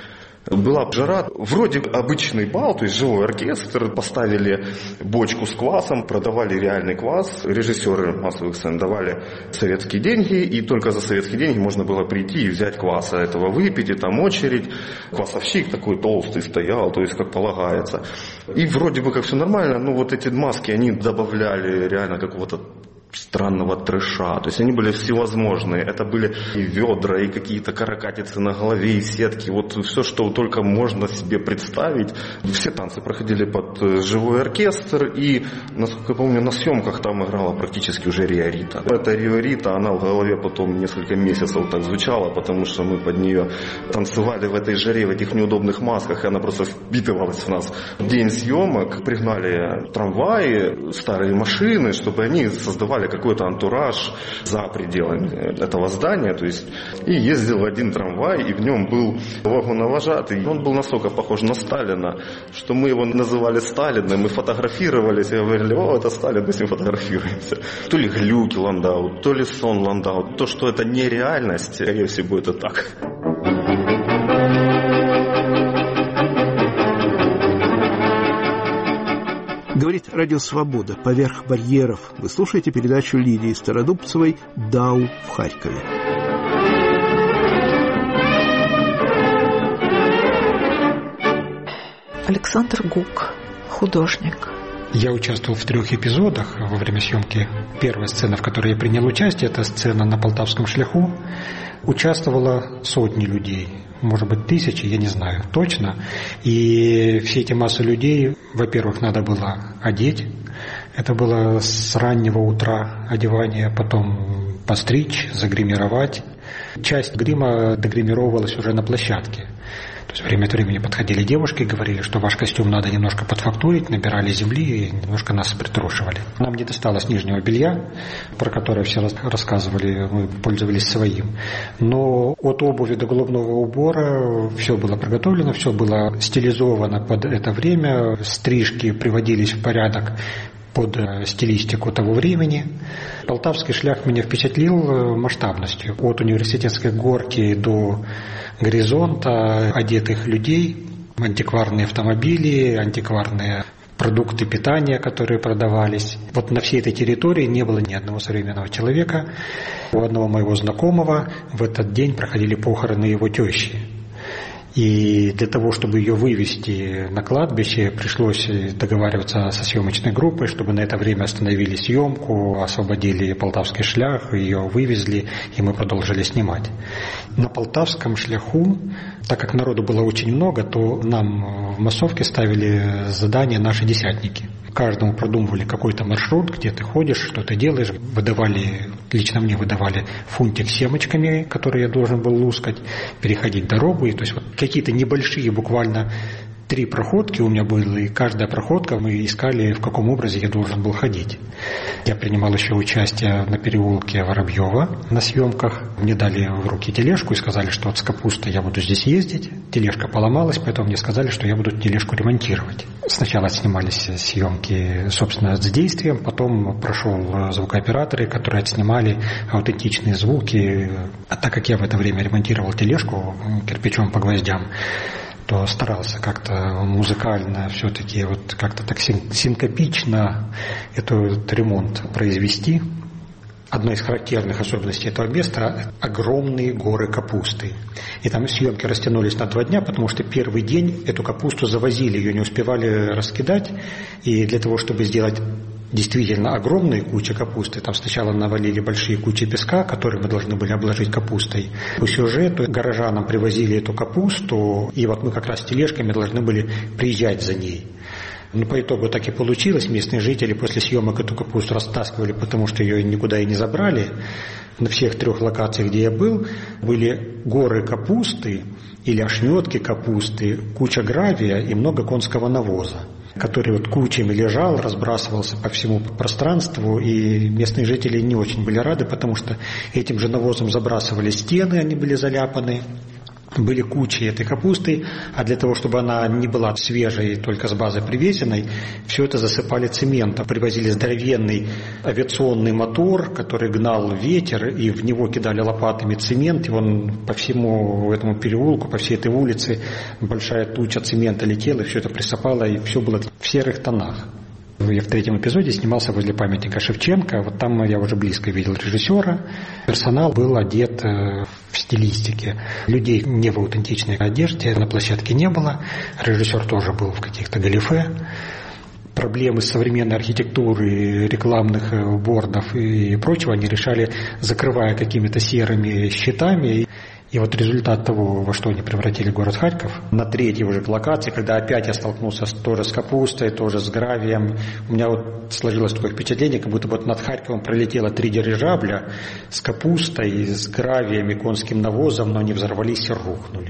Была жара, вроде обычный бал, то есть живой оркестр, поставили бочку с квасом, продавали реальный квас, режиссеры массовых сцен давали советские деньги, и только за советские деньги можно было прийти и взять кваса этого, выпить, и там очередь, квасовщик такой толстый стоял, то есть как полагается. И вроде бы как все нормально, но вот эти маски, они добавляли реально какого-то странного трэша, то есть они были всевозможные, это были и ведра, и какие-то каракатицы на голове, и сетки, вот все, что только можно себе представить. Все танцы проходили под живой оркестр, и, насколько я помню, на съемках там играла практически уже Риа Рита. Эта Риа Рита, она в голове потом несколько месяцев так звучала, потому что мы под нее танцевали в этой жаре, в этих неудобных масках, и она просто впитывалась в нас. В день съемок пригнали трамваи, старые машины, чтобы они создавали какой-то антураж за пределами этого здания, то есть и ездил один трамвай, и в нем был вагоновожатый. Он был настолько похож на Сталина, что мы его называли Сталиным, мы фотографировались, и говорили, о, это Сталин, мы с ним фотографируемся. То ли глюки Ландау, то ли сон Ландау. То, что это не реальность, скорее всего, это так. Говорит Радио Свобода. Поверх барьеров. Вы слушаете передачу Лидии Стародубцевой «Дау в Харькове». Александр Гук, художник. Я участвовал в трех эпизодах во время съемки. Первая сцена, в которой я принял участие, это сцена на Полтавском шляху. Участвовало сотни людей, может быть, тысячи, я не знаю точно. И все эти массы людей, во-первых, надо было одеть. Это было с раннего утра одевание, потом постричь, загримировать. Часть грима догримировалась уже на площадке. То есть время от времени подходили девушки и говорили, что ваш костюм надо немножко подфактурить, набирали земли и немножко нас притрушивали. Нам не досталось нижнего белья, про которое все рассказывали, мы пользовались своим. Но от обуви до головного убора все было приготовлено, все было стилизовано под это время, стрижки приводились в порядок под стилистику того времени. Полтавский шлях меня впечатлил масштабностью. От университетской горки до горизонта одетых людей, антикварные автомобили, антикварные продукты питания, которые продавались. Вот на всей этой территории не было ни одного современного человека. У одного моего знакомого в этот день проходили похороны его тещи. И для того, чтобы ее вывести на кладбище, пришлось договариваться со съемочной группой, чтобы на это время остановили съемку, освободили Полтавский шлях, ее вывезли, и мы продолжили снимать. На Полтавском шляху, так как народу было очень много, то нам в массовке ставили задания наши десятники. Каждому продумывали какой-то маршрут, где ты ходишь, что ты делаешь. Выдавали, лично мне выдавали фунтик с семечками, которые я должен был лускать, переходить дорогу. И, то есть вот какие-то небольшие, буквально три проходки у меня было, и каждая проходка мы искали, в каком образе я должен был ходить. Я принимал еще участие на переулке Воробьева на съемках. Мне дали в руки тележку и сказали, что вот с капустой я буду здесь ездить. Тележка поломалась, поэтому мне сказали, что я буду тележку ремонтировать. Сначала снимались съемки, собственно, с действием, потом прошел звукооператоры, которые отснимали аутентичные звуки. А так как я в это время ремонтировал тележку кирпичом по гвоздям, то старался как-то музыкально, все-таки вот как-то так синкопично этот ремонт произвести. Одной из характерных особенностей этого места – огромные горы капусты. И там съемки растянулись на два дня, потому что первый день эту капусту завозили, ее не успевали раскидать. И для того, чтобы сделать действительно огромные кучи капусты, там сначала навалили большие кучи песка, которые мы должны были обложить капустой. По сюжету горожанам привозили эту капусту, и вот мы как раз с тележками должны были приезжать за ней. Но по итогу так и получилось. Местные жители после съемок эту капусту растаскивали, потому что ее никуда и не забрали. На всех трех локациях, где я был, были горы капусты или ошметки капусты, куча гравия и много конского навоза, который вот кучами лежал, разбрасывался по всему пространству, и местные жители не очень были рады, потому что этим же навозом забрасывали стены, они были заляпаны. Были кучи этой капусты, а для того, чтобы она не была свежей, только с базы привезенной, все это засыпали цементом. Привозили здоровенный авиационный мотор, который гнал ветер, и в него кидали лопатами цемент, и он по всему этому переулку, по всей этой улице большая туча цемента летела, и все это присыпало, и все было в серых тонах. Я в третьем эпизоде снимался возле памятника Шевченко. Вот там я уже близко видел режиссера. Персонал был одет в стилистике. Людей не в аутентичной одежде на площадке не было. Режиссер тоже был в каких-то галифе. Проблемы современной архитектуры, рекламных бордов и прочего они решали, закрывая какими-то серыми щитами. И вот результат того, во что они превратили город Харьков, на третьей уже локации, когда опять я столкнулся тоже с капустой, тоже с гравием, у меня вот сложилось такое впечатление, как будто вот над Харьковом пролетело три дирижабля с капустой, с гравием и конским навозом, но они взорвались и рухнули.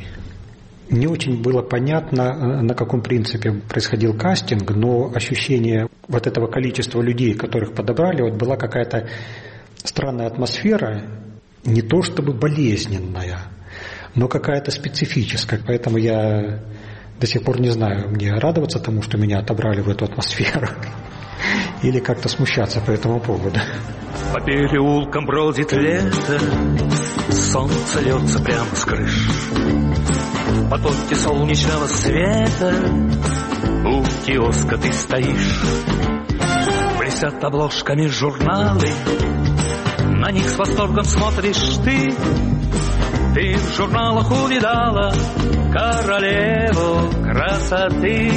Не очень было понятно, на каком принципе происходил кастинг, но ощущение вот этого количества людей, которых подобрали, вот была какая-то странная атмосфера, не то чтобы болезненная, но какая-то специфическая. Поэтому я до сих пор не знаю, мне радоваться тому, что меня отобрали в эту атмосферу, или как-то смущаться по этому поводу. По переулкам бродит лето, солнце льется прямо с крыш. В потоке солнечного света у киоска ты стоишь. Блестят обложками журналы, на них с восторгом смотришь ты. Ты в журналах увидала королеву красоты.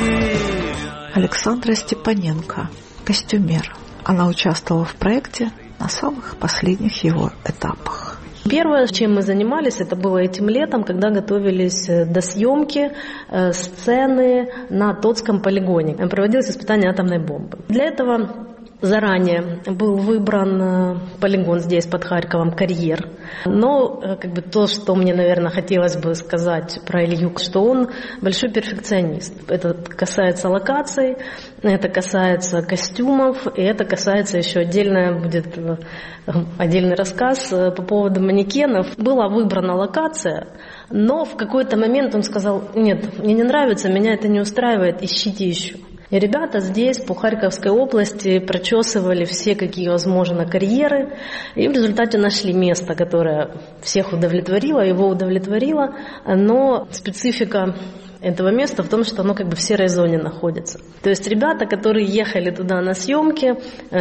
Александра Степаненко, костюмер. Она участвовала в проекте на самых последних его этапах. Первое, чем мы занимались, это было этим летом, когда готовились до съемки э, сцены на Тотском полигоне. Проводилось испытание атомной бомбы. Для этого заранее был выбран полигон здесь, под Харьковом, карьер. Но как бы то, что мне, наверное, хотелось бы сказать про Илью, что он большой перфекционист. Это касается локаций, это касается костюмов, и это касается еще отдельно будет отдельный рассказ по поводу манекенов. Была выбрана локация, но в какой-то момент он сказал: нет, мне не нравится, меня это не устраивает, ищите еще. И ребята здесь, по Харьковской области, прочесывали все, какие возможно, карьеры, и в результате нашли место, которое всех удовлетворило, его удовлетворило, но специфика этого места в том, что оно как бы в серой зоне находится. То есть ребята, которые ехали туда на съемки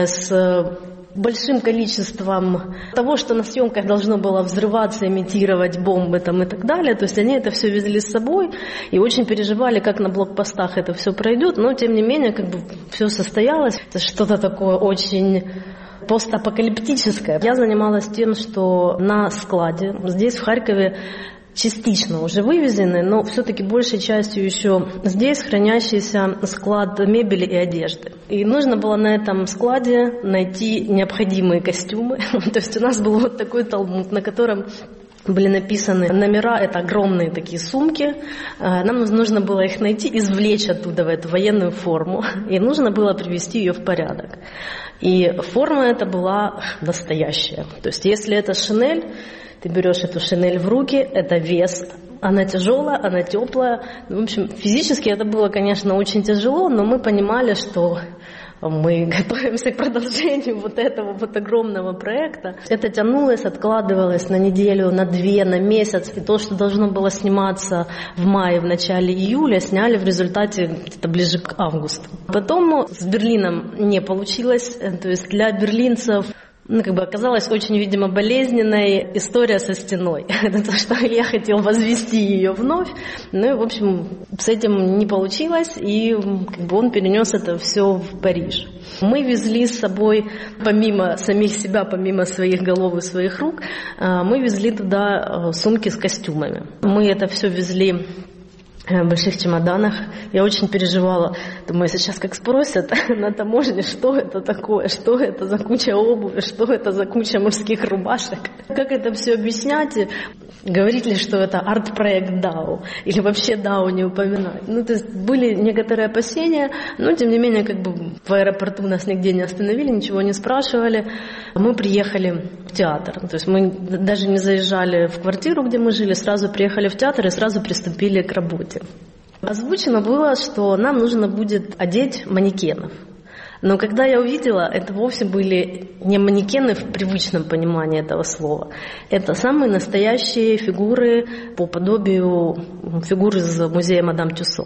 с большим количеством того, что на съемках должно было взрываться, имитировать бомбы там и так далее. То есть они это все везли с собой и очень переживали, как на блокпостах это все пройдет. Но тем не менее, как бы все состоялось. Это что-то такое очень постапокалиптическое. Я занималась тем, что на складе здесь, в Харькове, частично уже вывезены, но все-таки большей частью еще здесь хранящийся склад мебели и одежды. И нужно было на этом складе найти необходимые костюмы. То есть у нас был вот такой талмуд, на котором были написаны номера, это огромные такие сумки. Нам нужно было их найти, извлечь оттуда в эту военную форму, и нужно было привести ее в порядок. И форма эта была настоящая. То есть если это шинель, ты берешь эту шинель в руки, это вес, она тяжелая, она теплая. В общем, физически это было, конечно, очень тяжело, но мы понимали, что мы готовимся к продолжению вот этого вот огромного проекта. Это тянулось, откладывалось на неделю, на две, на месяц. И то, что должно было сниматься в мае, в начале июля, сняли в результате где-то ближе к августу. Потом с Берлином не получилось. То есть для берлинцев ну, как бы оказалась очень, видимо, болезненной история со стеной. Это то, что я хотела возвести ее вновь. Ну и, в общем, с этим не получилось, и как бы он перенес это все в Париж. Мы везли с собой, помимо самих себя, помимо своих голов и своих рук, мы везли туда сумки с костюмами. Мы это все везли в больших чемоданах. Я очень переживала. Думаю, сейчас как спросят на таможне, что это такое, что это за куча обуви, что это за куча мужских рубашек. Как это все объяснять? Говорить ли, что это арт-проект дао? Или вообще дао не упоминать? Ну, то есть были некоторые опасения, но тем не менее, как бы в аэропорту нас нигде не остановили, ничего не спрашивали. Мы приехали в театр. То есть мы даже не заезжали в квартиру, где мы жили, сразу приехали в театр и сразу приступили к работе. Озвучено было, что нам нужно будет одеть манекенов. Но когда я увидела, это вовсе были не манекены в привычном понимании этого слова. Это самые настоящие фигуры по подобию фигур из музея Мадам Тюссо.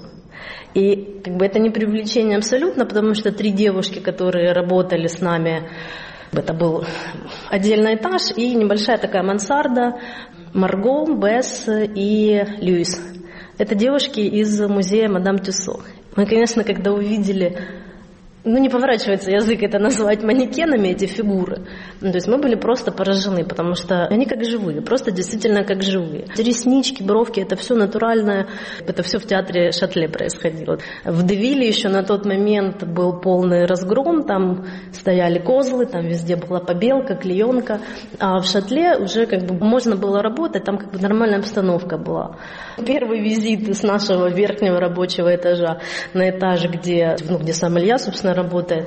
И как бы это не привлечение абсолютно, потому что три девушки, которые работали с нами, это был отдельный этаж и небольшая такая мансарда, Марго, Бесс и Льюис. Это девушки из музея Мадам Тюссо. Мы, конечно, когда увидели... Ну, не поворачивается язык это назвать манекенами, эти фигуры. Ну, то есть мы были просто поражены, потому что они как живые, просто действительно как живые. Реснички, бровки, это все натуральное, это все в театре Шатле происходило. В Девиле еще на тот момент был полный разгром, там стояли козлы, там везде была побелка, клеенка, а в Шатле уже как бы можно было работать, там как бы нормальная обстановка была. Первый визит с нашего верхнего рабочего этажа на этаж, где, ну, где сам Илья, собственно, работает.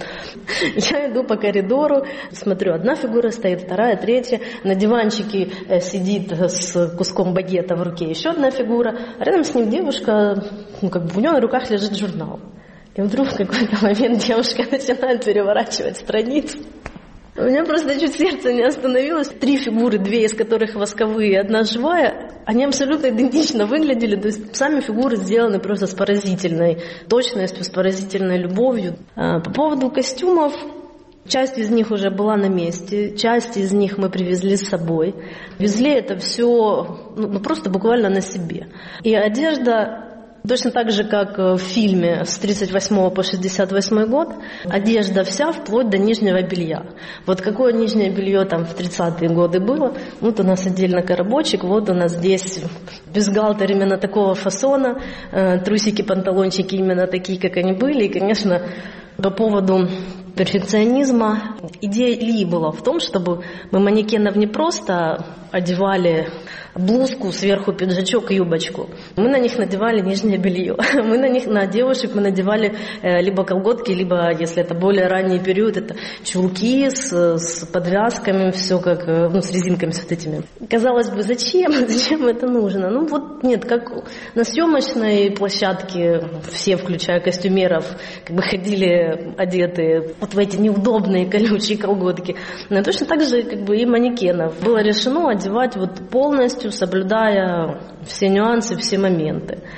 Я иду по коридору, смотрю, одна фигура стоит, вторая, третья. На диванчике сидит с куском багета в руке еще одна фигура. А рядом с ним девушка, ну, как бы у нее на руках лежит журнал. И вдруг в какой-то момент девушка начинает переворачивать страницу. У меня просто чуть сердце не остановилось. Три фигуры, две из которых восковые, одна живая, они абсолютно идентично выглядели. То есть сами фигуры сделаны просто с поразительной точностью, с поразительной любовью. По поводу костюмов, часть из них уже была на месте, часть из них мы привезли с собой. Везли это все ну, просто буквально на себе. И одежда... Точно так же, как в фильме с тридцать восьмого по шестьдесят восьмой год, одежда вся вплоть до нижнего белья. Вот какое нижнее белье там в тридцатые годы было, вот у нас отдельно коробочек, вот у нас здесь бюстгальтер именно такого фасона, трусики, панталончики именно такие, как они были. И, конечно, по поводу перфекционизма, идея Ильи была в том, чтобы мы манекенов не просто одевали блузку, сверху пиджачок и юбочку. Мы на них надевали нижнее белье. Мы на них, на девушек мы надевали э, либо колготки, либо, если это более ранний период, это чулки с, с подвязками, все как, ну, с резинками с вот этими. Казалось бы, зачем? Зачем это нужно? Ну вот нет, как на съемочной площадке все, включая костюмеров, как бы ходили одетые вот в эти неудобные колючие колготки. Но точно так же как бы и манекенов. Было решено одевать вот полностью, соблюдая все нюансы, все моменты.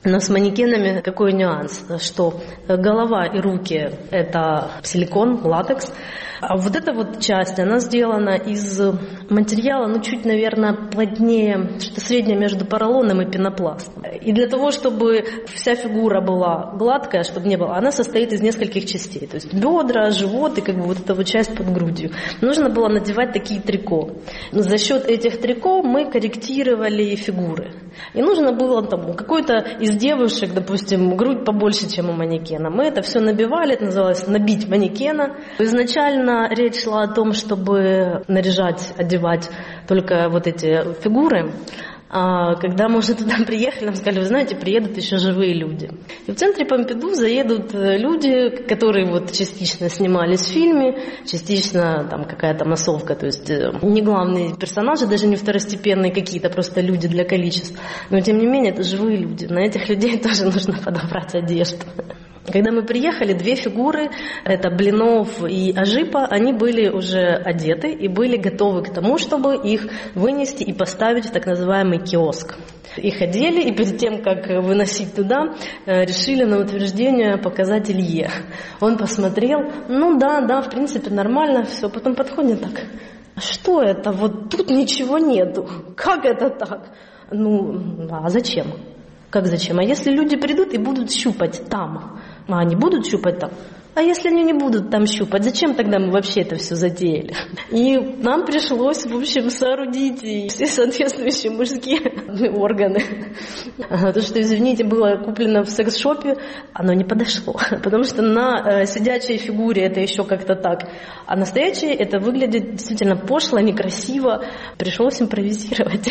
Но с манекенами какой нюанс, что голова и руки – это силикон, латекс, а вот эта вот часть, она сделана из материала, ну, чуть, наверное, плотнее, что-то среднее между поролоном и пенопластом. И для того, чтобы вся фигура была гладкая, чтобы не было, она состоит из нескольких частей. То есть бедра, живот и как бы вот эта вот часть под грудью. Нужно было надевать такие трико. Но за счет этих трико мы корректировали фигуры. И нужно было там какой-то из девушек, допустим, грудь побольше, чем у манекена. Мы это все набивали, это называлось набить манекена. Изначально речь шла о том, чтобы наряжать, одевать только вот эти фигуры. А когда мы уже туда приехали, нам сказали, вы знаете, приедут еще живые люди. И в центре Помпиду заедут люди, которые вот частично снимались в фильме, частично там какая-то массовка, то есть не главные персонажи, даже не второстепенные какие-то, просто люди для количеств. Но тем не менее это живые люди, на этих людей тоже нужно подобрать одежду. Когда мы приехали, две фигуры, это Блинов и Ажипа, они были уже одеты и были готовы к тому, чтобы их вынести и поставить в так называемый киоск. Их одели, и перед тем, как выносить туда, решили на утверждение показать Илье. Он посмотрел, ну да, да, в принципе нормально, все, потом подходит так, что это, вот тут ничего нету, как это так? Ну, а зачем? Как зачем? А если люди придут и будут щупать там? А они будут щупать там? А если они не будут там щупать, зачем тогда мы вообще это все затеяли? И нам пришлось, в общем, соорудить и все соответствующие мужские органы. То, что, извините, было куплено в секс-шопе, оно не подошло. Потому что на сидячей фигуре это еще как-то так. А настоящей это выглядит действительно пошло, некрасиво. Пришлось импровизировать.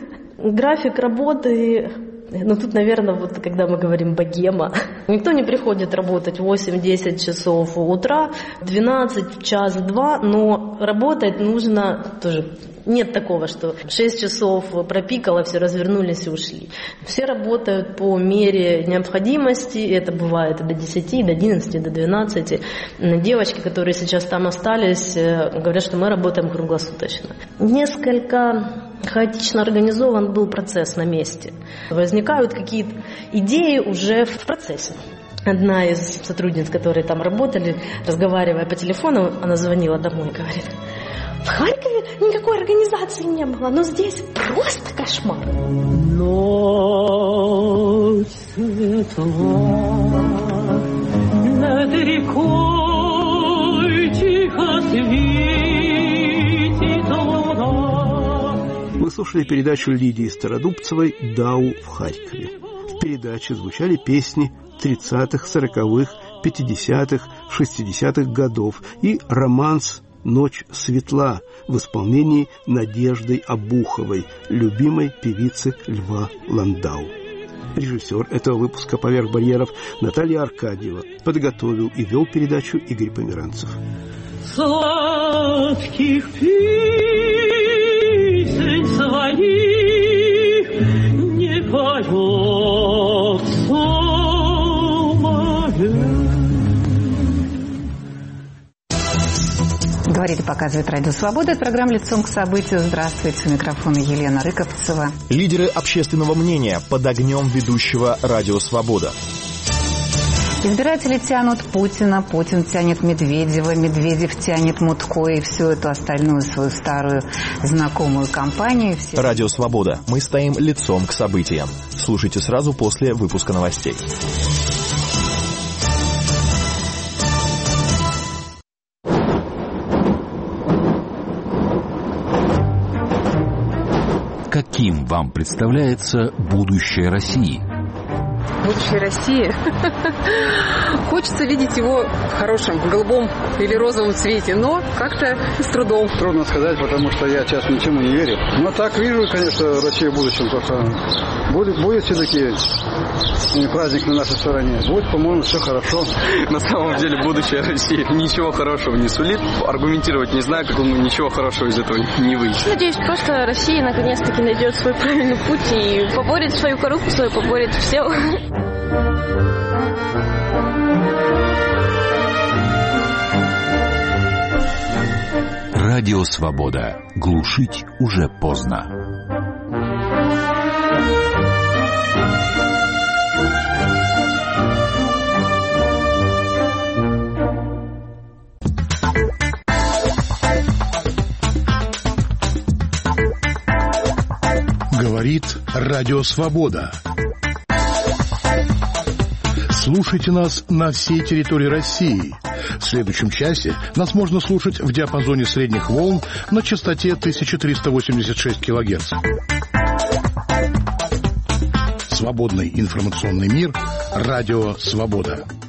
График работы... Ну, тут, наверное, вот когда мы говорим богема, никто не приходит работать восемь-десять часов утра, двенадцать, час-два, но работать нужно тоже. Нет такого, что шесть часов пропикало, все развернулись и ушли. Все работают по мере необходимости, это бывает до десяти, до одиннадцати, до двенадцати. Девочки, которые сейчас там остались, говорят, что мы работаем круглосуточно. Несколько хаотично организован был процесс на месте. Возникают какие-то идеи уже в процессе. Одна из сотрудниц, которые там работали, разговаривая по телефону, она звонила домой и говорит: в Харькове никакой организации не было, но здесь просто кошмар. Ночь светла над рекой тихо светит луна. Мы слушали передачу Лидии Стародубцевой «Дау в Харькове». В передаче звучали песни тридцатых, сороковых, пятидесятых, шестидесятых годов и романс «Ночь светла» в исполнении Надежды Обуховой, любимой певицы Льва Ландау. Режиссер этого выпуска «Поверх барьеров» Наталья Аркадьева. Подготовил и вел передачу Игорь Померанцев. Сладких песен своих не поет самое. Говорит и показывает Радио Свобода. Это программа «Лицом к событию». Здравствуйте. У микрофона Елена Рыковцева. Лидеры общественного мнения под огнем ведущего Радио Свобода. Избиратели тянут Путина, Путин тянет Медведева, Медведев тянет Мутко и всю эту остальную свою старую знакомую компанию. Все... Радио Свобода. Мы стоим лицом к событиям. Слушайте сразу после выпуска новостей. Каким вам представляется будущее России? Будущее России? Хочется видеть его в хорошем, голубом или розовом цвете, но как-то с трудом. Трудно сказать, потому что я сейчас ничему не верю. Но так вижу, конечно, Россию в будущем. Только будет, будет все-таки праздник на нашей стороне. Будет, по-моему, все хорошо. На самом деле будущее России ничего хорошего не сулит. Аргументировать не знаю, как он ничего хорошего из этого не выйдет. Надеюсь, просто Россия наконец-таки найдет свой правильный путь и поборет свою коррупцию, поборет все. Радио Свобода. Глушить уже поздно. Говорит Радио Свобода. Слушайте нас на всей территории России. В следующем часе нас можно слушать в диапазоне средних волн на частоте тысяча триста восемьдесят шесть килогерц. Свободный информационный мир. Радио Свобода.